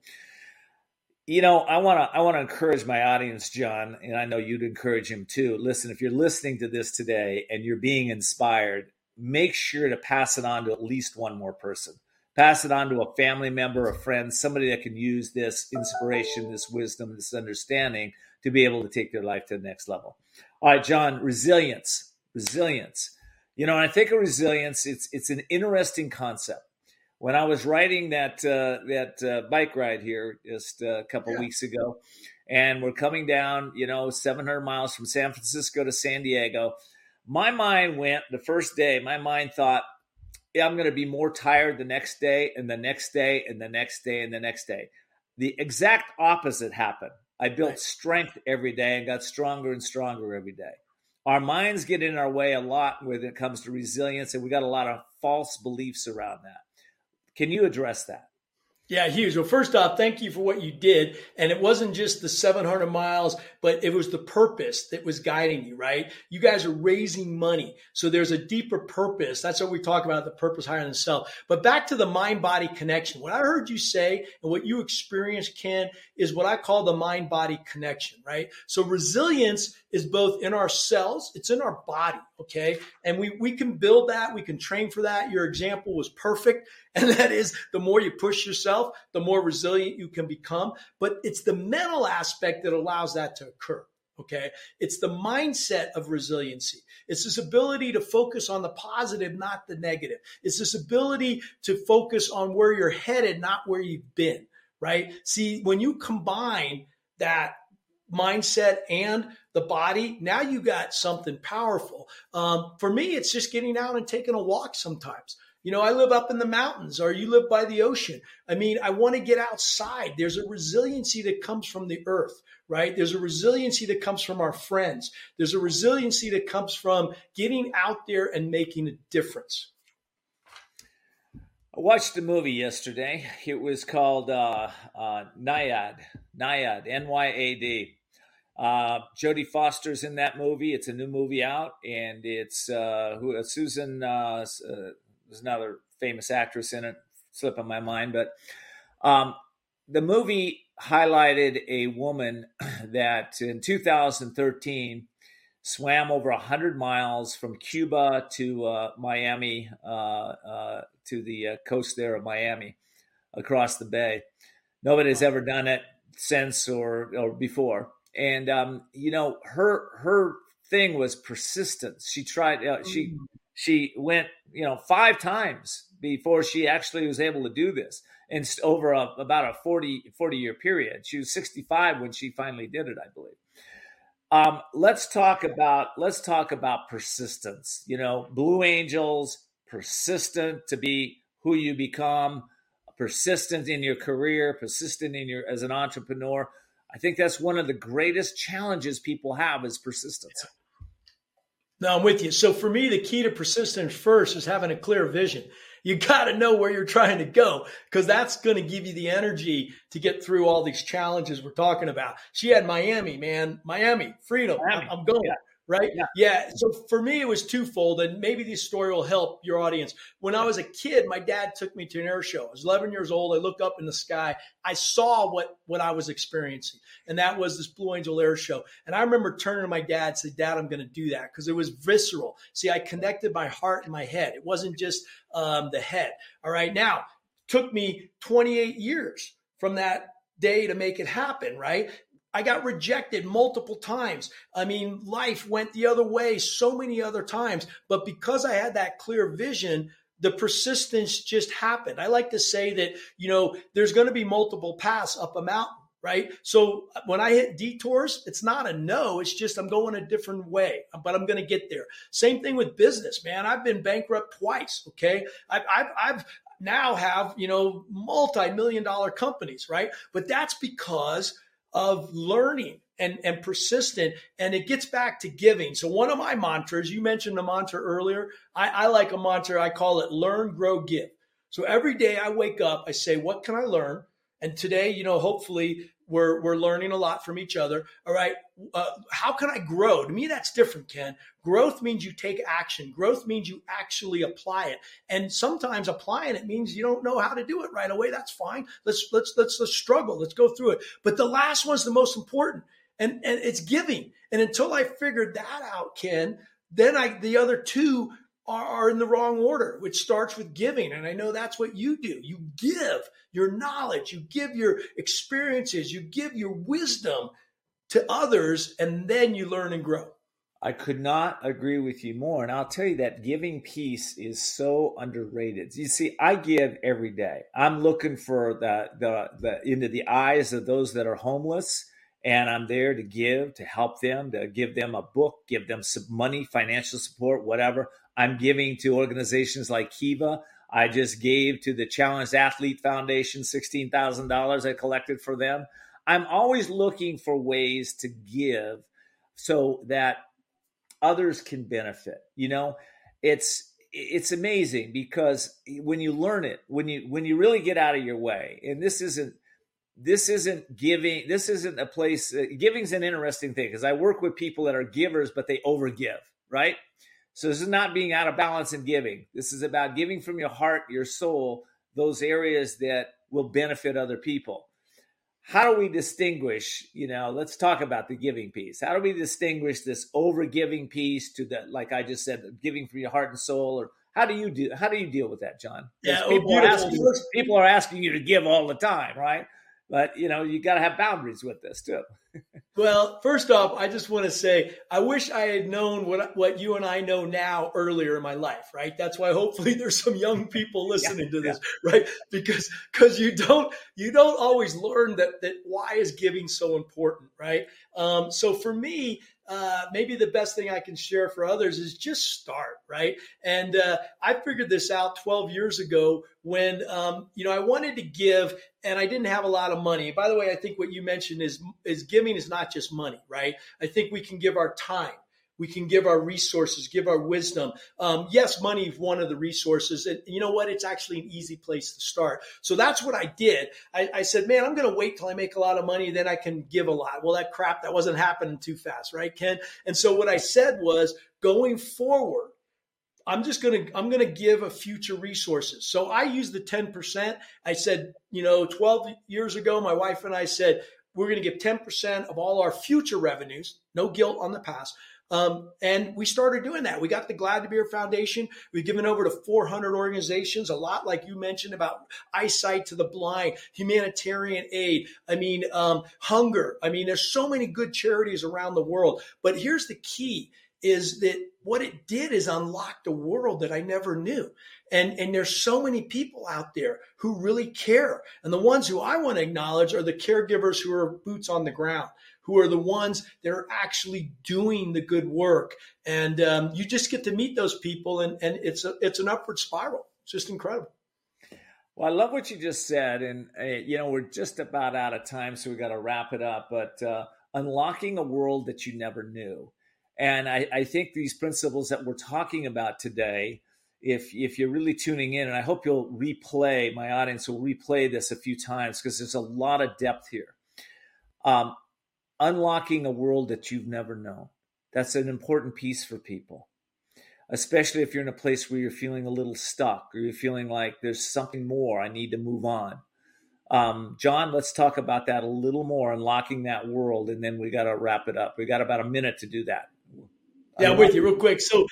You know, I want to I want to encourage my audience, John, and I know you'd encourage him too. Listen, if you're listening to this today and you're being inspired, make sure to pass it on to at least one more person. Pass it on to a family member, a friend, somebody that can use this inspiration, this wisdom, this understanding to be able to take their life to the next level. All right, John, resilience, resilience. You know, when I think of resilience, it's it's an interesting concept. When I was riding that uh, that uh, bike ride here just a couple yeah. weeks ago, and we're coming down, you know, seven hundred miles from San Francisco to San Diego, my mind went, the first day, my mind thought, yeah, I'm going to be more tired the next day and the next day and the next day and the next day. The exact opposite happened. I built right. strength every day and got stronger and stronger every day. Our minds get in our way a lot when it comes to resilience, and we got a lot of false beliefs around that. Can you address that? Yeah, huge. Well, first off, thank you for what you did. And it wasn't just the seven hundred miles, but it was the purpose that was guiding you, right? You guys are raising money. So there's a deeper purpose. That's what we talk about, the purpose higher than self. But back to the mind-body connection. What I heard you say and what you experienced, Ken, is what I call the mind-body connection, right? So resilience is both in our cells, it's in our body, okay? And we, we can build that, we can train for that. Your example was perfect. And that is, the more you push yourself, the more resilient you can become. But it's the mental aspect that allows that to occur, okay? It's the mindset of resiliency. It's this ability to focus on the positive, not the negative. It's this ability to focus on where you're headed, not where you've been, right? See, when you combine that mindset and the body, now you got something powerful. Um, for me, it's just getting out and taking a walk sometimes. You know, I live up in the mountains, or you live by the ocean. I mean, I want to get outside. There's a resiliency that comes from the earth, right? There's a resiliency that comes from our friends. There's a resiliency that comes from getting out there and making a difference. I watched a movie yesterday. It was called uh, uh, Nyad, Nyad, N Y A D. Uh, Jodie Foster's in that movie. It's a new movie out, and it's uh, who uh, Susan. Uh, uh, there's another famous actress in it, slipping my mind, but um, the movie highlighted a woman that in two thousand thirteen swam over one hundred miles from Cuba to uh, Miami, uh, uh, to the uh, coast there of Miami, across the bay. Nobody has ever done it since or, or before. And, um, you know, her, her thing was persistence. She tried, uh, she, she went, you know, five times before she actually was able to do this. And over a, about a forty, forty year period. She was sixty-five when she finally did it, I believe. Um, let's talk about, let's talk about persistence. You know, Blue Angels, persistent to be who you become, persistent in your career, persistent in your, as an entrepreneur. I think that's one of the greatest challenges people have is persistence. No, I'm with you. So for me, the key to persistence first is having a clear vision. You got to know where you're trying to go, because that's going to give you the energy to get through all these challenges we're talking about. She had Miami, man, Miami, freedom. Miami. I'm going. Yeah. Right? Yeah. yeah. So for me, it was twofold, and maybe this story will help your audience. When I was a kid, my dad took me to an air show. I was eleven years old. I looked up in the sky. I saw what, what I was experiencing, and that was this Blue Angel air show. And I remember turning to my dad and saying, Dad, I'm going to do that, because it was visceral. See, I connected my heart and my head. It wasn't just um, the head. All right. Now, it took me twenty-eight years from that day to make it happen, right? I got rejected multiple times. I mean, life went the other way so many other times. But because I had that clear vision, the persistence just happened. I like to say that, you know, there's going to be multiple paths up a mountain, right? So when I hit detours, it's not a no. It's just I'm going a different way, but I'm going to get there. Same thing with business, man. I've been bankrupt twice, okay? I've, I've, I've now have, you know, multi-million dollar companies, right? But that's because of learning and, and persistent. And it gets back to giving. So one of my mantras, you mentioned a mantra earlier. I, I like a mantra. I call it learn, grow, give. So every day I wake up, I say, what can I learn? And today, you know, hopefully we're, we're learning a lot from each other. All right. Uh, how can I grow? To me, that's different, Ken. Growth means you take action. Growth means you actually apply it. And sometimes applying it means you don't know how to do it right away. That's fine. Let's, let's, let's, let's struggle. Let's go through it. But the last one's the most important, and, and it's giving. And until I figured that out, Ken, then I, the other two are, are in the wrong order, which starts with giving. And I know that's what you do. You give your knowledge, you give your experiences, you give your wisdom to others, and then you learn and grow. I could not agree with you more. And I'll tell you that giving piece is so underrated. You see, I give every day. I'm looking for the, the, the into the eyes of those that are homeless, and I'm there to give, to help them, to give them a book, give them some money, financial support, whatever. I'm giving to organizations like Kiva. I just gave to the Challenged Athlete Foundation sixteen thousand dollars I collected for them. I'm always looking for ways to give so that others can benefit. You know, it's it's amazing because when you learn it, when you when you really get out of your way, and this isn't this isn't giving, this isn't a place. Uh, giving's an interesting thing because I work with people that are givers, but they overgive, right? So this is not being out of balance in giving. This is about giving from your heart, your soul, those areas that will benefit other people. How do we distinguish, you know, let's talk about the giving piece. How do we distinguish this over-giving piece to the, like I just said, giving from your heart and soul? Or how do you do, how do you deal with that, John? Yeah, people, oh, are asking, people are asking you to give all the time, right? But, you know, you got to have boundaries with this too. Well, first off, I just want to say, I wish I had known what what you and I know now earlier in my life, right? That's why hopefully there's some young people listening yeah, to this, yeah. right? Because because you don't you don't always learn that that why is giving so important, right? Um, so for me, uh, maybe the best thing I can share for others is just start, right? And uh, I figured this out twelve years ago when, um, you know, I wanted to give and I didn't have a lot of money. By the way, I think what you mentioned is, is giving is not just money, right? I think we can give our time. We can give our resources, give our wisdom. Um, yes, money is one of the resources. And you know what? It's actually an easy place to start. So that's what I did. I, I said, man, I'm going to wait till I make a lot of money. Then I can give a lot. Well, that crap, that wasn't happening too fast, right, Ken? And so what I said was going forward, I'm just going to, I'm going to give a future resources. So I used the ten percent. I said, you know, twelve years ago, my wife and I said, we're going to give ten percent of all our future revenues, no guilt on the past, Um, and we started doing that. We got the Glad to Be Here Foundation. We've given over to four hundred organizations, a lot like you mentioned about eyesight to the blind, humanitarian aid. I mean, um, hunger. I mean, there's so many good charities around the world. But here's the key is that what it did is unlock the world that I never knew. And, and there's so many people out there who really care. And the ones who I want to acknowledge are the caregivers who are boots on the ground, who are the ones that are actually doing the good work. And um, you just get to meet those people, and, and it's a, it's an upward spiral. It's just incredible. Well, I love what you just said. And, uh, you know, we're just about out of time, so we got to wrap it up. But uh, unlocking a world that you never knew. And I, I think these principles that we're talking about today, if if you're really tuning in, and I hope you'll replay, my audience will replay this a few times because there's a lot of depth here. Um, unlocking a world that you've never known. That's an important piece for people, especially if you're in a place where you're feeling a little stuck or you're feeling like there's something more, I need to move on. Um, John, let's talk about that a little more, unlocking that world, and then we got to wrap it up. We got about a minute to do that. Yeah, I'm with you real quick. So,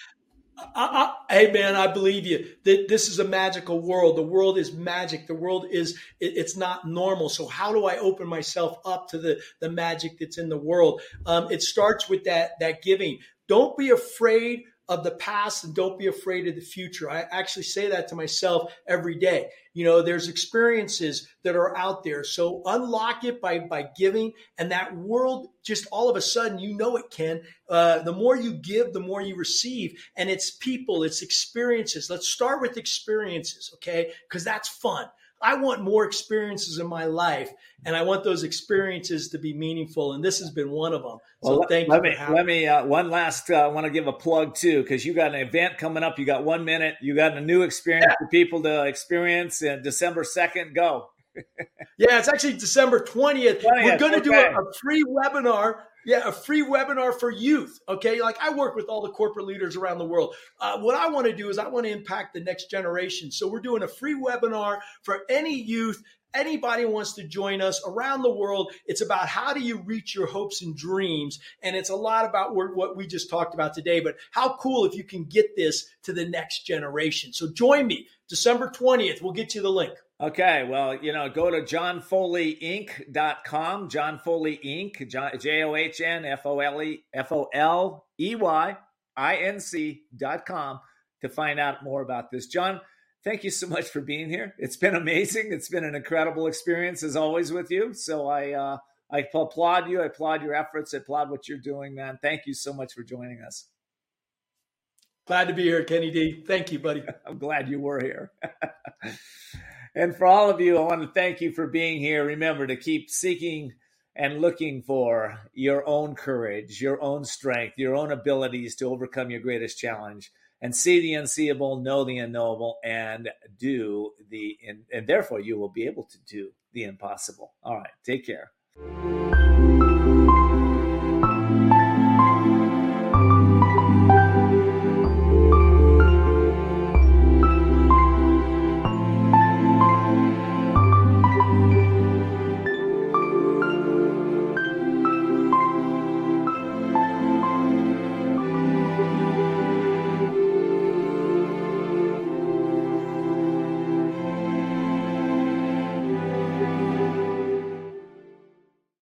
I, I, hey, man, I believe you. This is a magical world. The world is magic. The world is, it, it's not normal. So how do I open myself up to the, the magic that's in the world? Um, it starts with that, that giving. Don't be afraid of the past and don't be afraid of the future. I actually say that to myself every day. You know, there's experiences that are out there. So unlock it by, by giving, and that world just all of a sudden, you know, it can, uh, the more you give, the more you receive, and it's people, it's experiences. Let's start with experiences. Okay. Cause that's fun. I want more experiences in my life, and I want those experiences to be meaningful. And this has been one of them. So well, thank let you. Me, let me, uh, one last, uh, I want to give a plug too, because you got an event coming up. You got one minute. You got a new experience yeah. for people to experience in December second. Go. Yeah, it's actually December twentieth. twentieth We're going to okay. do a, a free webinar. Yeah, a free webinar for youth. Okay, like I work with all the corporate leaders around the world. Uh, what I want to do is I want to impact the next generation. So we're doing a free webinar for any youth. Anybody wants to join us around the world. It's about how do you reach your hopes and dreams. And it's a lot about what we just talked about today. But how cool if you can get this to the next generation. So join me December twentieth. We'll get you the link. Okay, well, you know, go to john foley inc dot com, John Foley Incorporated, J O H N F O L E F O L E Y I N C dot com to find out more about this. John, thank you so much for being here. It's been amazing. It's been an incredible experience as always with you. So I uh, I applaud you. I applaud your efforts. I applaud what you're doing, man. Thank you so much for joining us. Glad to be here, Kenny D. Thank you, buddy. I'm glad you were here. And for all of you, I want to thank you for being here. Remember to keep seeking and looking for your own courage, your own strength, your own abilities to overcome your greatest challenge, and see the unseeable, know the unknowable, and do the, and, and therefore you will be able to do the impossible. All right, take care.